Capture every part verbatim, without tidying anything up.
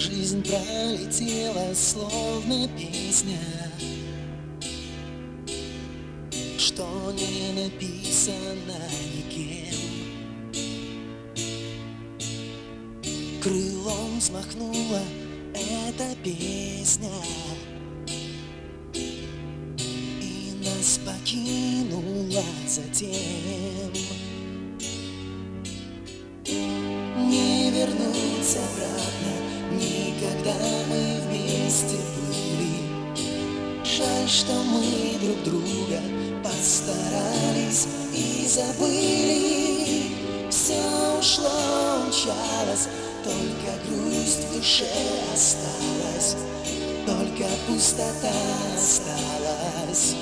Жизнь пролетела, словно песня, что не написано никем. Крылом взмахнула эта песня и нас покинула затем. Не вернуться обратно, никогда мы вместе были. Жаль, что мы друг друга постарались и забыли. Все ушло, умчалось, только грусть в душе осталась, только пустота осталась.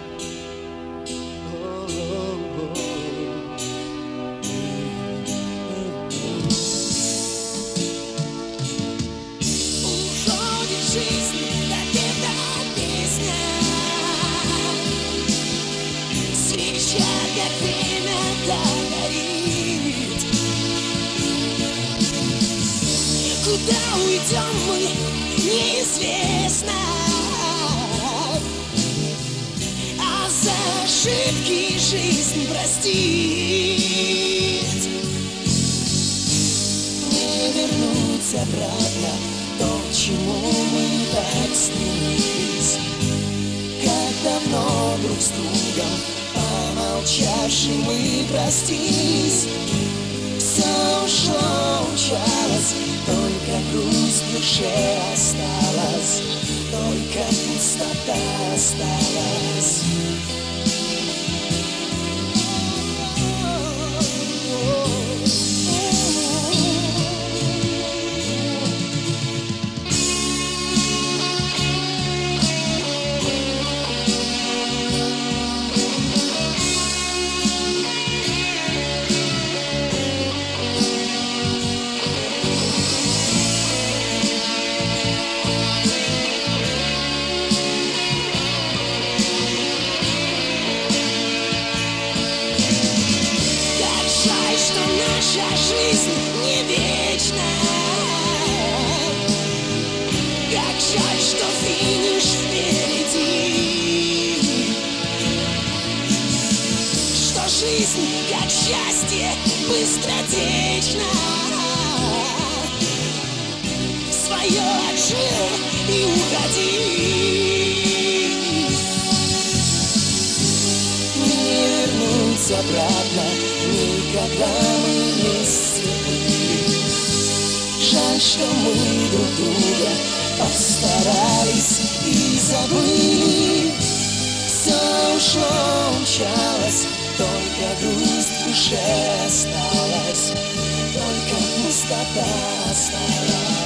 Жизнь, как эта песня, свеча, как время горит. Куда уйдем мы, неизвестно, а за ошибки жизнь простит. Не вернуться обратно то, к чему мы так стремились, как давно друг с другом помолчавши мы простились. Все ушло, умчалось, только грусть в душе осталась, только пустота осталась. Наша жизнь не вечна. Как жаль, что финиш впереди, что жизнь, как счастье, быстротечна. Свое отжил и уходи. Не вернуться обратно, никогда мы вместе были. Жаль, что мы друг друга постарались и забыли. Все ушло, умчалось, только грусть в душе осталась, только пустота осталась.